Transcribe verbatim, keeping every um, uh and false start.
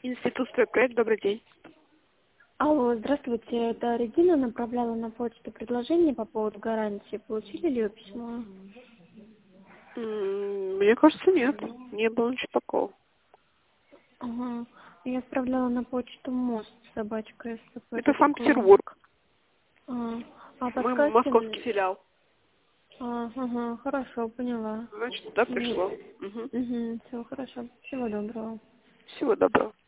Институт стройпроект, добрый день. Алло, здравствуйте, это Регина направляла на почту предложение по поводу гарантии. Получили ли вы письмо? М, Мне кажется, нет. Не было ничего такого. Ага. Я отправляла на почту мост собачка Это СП точка ру. Санкт-Петербург. А, а Мы подскажете московский мне? филиал. А, ага, хорошо, поняла. Значит, туда пришло. Мгм. Угу, все хорошо. Всего доброго. Всего доброго.